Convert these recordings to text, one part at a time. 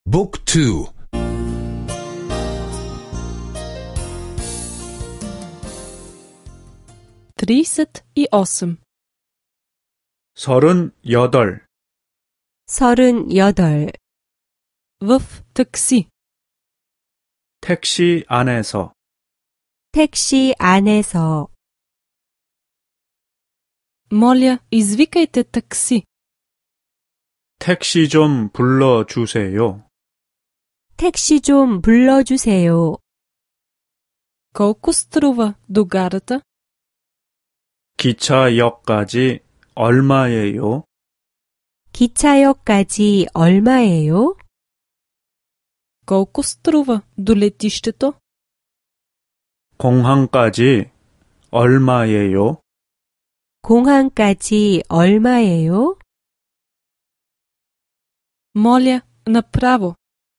Book 2. 38. 38. 38. В такси. 택시 안에서. 택시 안에서. Моля, извикайте такси. 택시 좀 불러주세요. 택시 좀 불러주세요. Колко струва до гарата? 기차역까지 얼마예요? 기차역까지 얼마예요? Колко струва до летището? 공항까지 얼마예요? 공항까지 얼마예요? Моля, направо.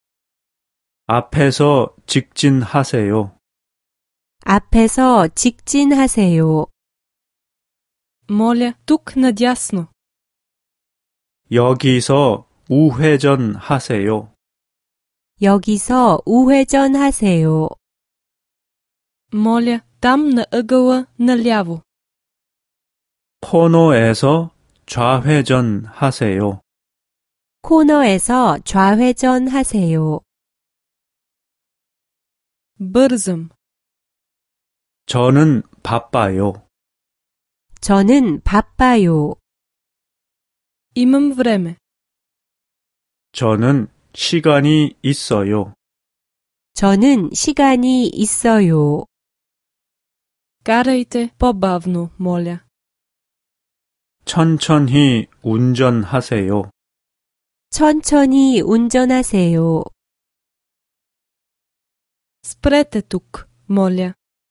앞에서 직진하세요. 앞에서 직진하세요. Моля, тук надясно. 여기서 우회전하세요. 여기서 우회전하세요. Моля, там на ъгъла наляво. 코너에서 좌회전하세요. 코너에서 좌회전하세요. Бързам. 저는 바빠요. 저는 바빠요. Имам време. 저는 시간이 있어요. 저는 시간이 있어요. Карайте по-бавно, моля. 천천히 운전하세요. 천천히 운전하세요. Спрете тук, моля.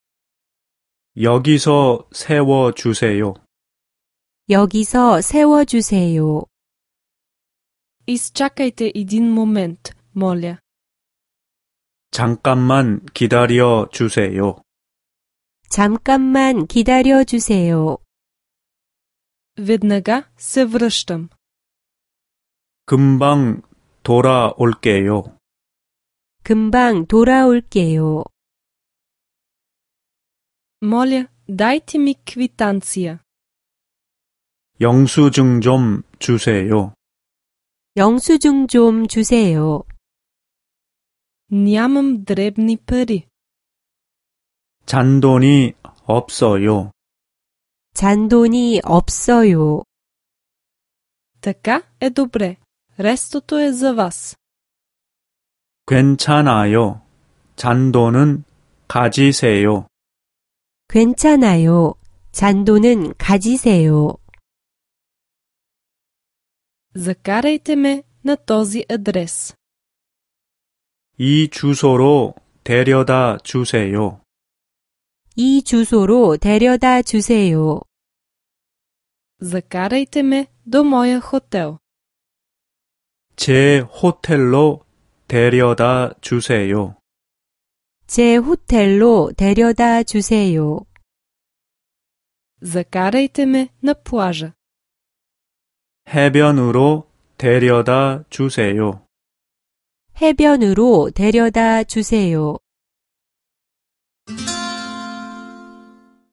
여기서 세워주세요. 여기서 세워주세요. Изчакайте един момент, моля. 잠깐만 기다려 주세요. 잠깐만 기다려주세요. Веднага се връщам. 금방 돌아올게요. 금방 돌아올게요. Моля, дайте ми квитанция. 영수증 좀 주세요. 영수증 좀 주세요. Нямам дребни пари. 잔돈이 없어요. 잔돈이 없어요. Така е добре. Рестото е за вас. 괜찮아요. 잔돈은 가지세요. 괜찮아요. 잔돈은 가지세요. Закарайте ме на този адрес. 이 주소로 데려다 주세요. 이 주소로 데려다 주세요. Закарайте ме до моя хотел. 제 호텔로 데려다 주세요. 제 호텔로 데려다 주세요. Закарайте ме на плажа. 해변으로 데려다 주세요. 해변으로 데려다 주세요.